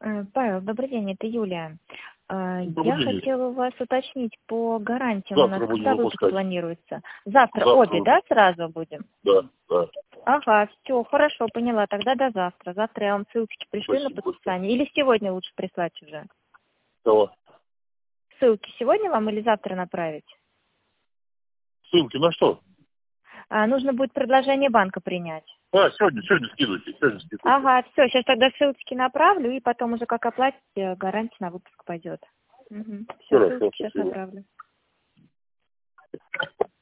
Павел, добрый день, это Юлия. Я Добрый день, Юрий. хотела у вас уточнить по гарантиям. У нас Завтра будем когда выпуск выпускать. планируется? Завтра Завтра обе, да, выпуск. сразу будем? Да. Ага, все, хорошо, поняла. Тогда до завтра. Завтра я вам ссылочки пришлю на Спасибо большое. подписание. Или сегодня лучше прислать уже? Кого? Ссылки сегодня вам или завтра направить? Ссылки на что? Нужно будет предложение банка принять. Сегодня скидывайте. Ага, все, сейчас тогда ссылочки направлю, и потом уже как оплатите, гарантия на выпуск пойдет. Все, Хорошо, ссылки сейчас спасибо. направлю.